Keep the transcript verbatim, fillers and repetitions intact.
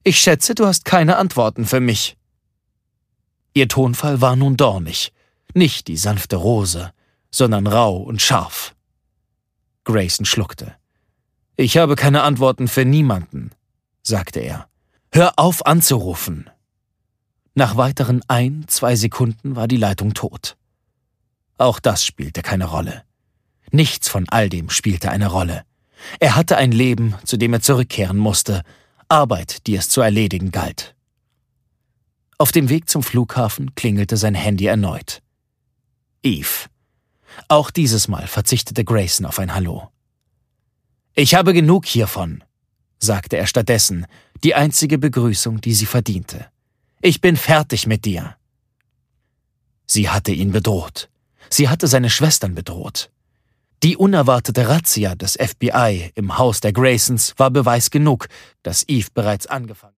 Ich schätze, du hast keine Antworten für mich.« Ihr Tonfall war nun dornig, nicht die sanfte Rose, sondern rau und scharf. Grayson schluckte. »Ich habe keine Antworten für niemanden«, sagte er. »Hör auf anzurufen.« Nach weiteren ein, zwei Sekunden war die Leitung tot. Auch das spielte keine Rolle. Nichts von all dem spielte eine Rolle. Er hatte ein Leben, zu dem er zurückkehren musste, Arbeit, die es zu erledigen galt. Auf dem Weg zum Flughafen klingelte sein Handy erneut. Eve. Auch dieses Mal verzichtete Grayson auf ein Hallo. »Ich habe genug hiervon«, sagte er stattdessen, die einzige Begrüßung, die sie verdiente. »Ich bin fertig mit dir.« Sie hatte ihn bedroht. Sie hatte seine Schwestern bedroht. Die unerwartete Razzia des F B I im Haus der Graysons war Beweis genug, dass Eve bereits angefangen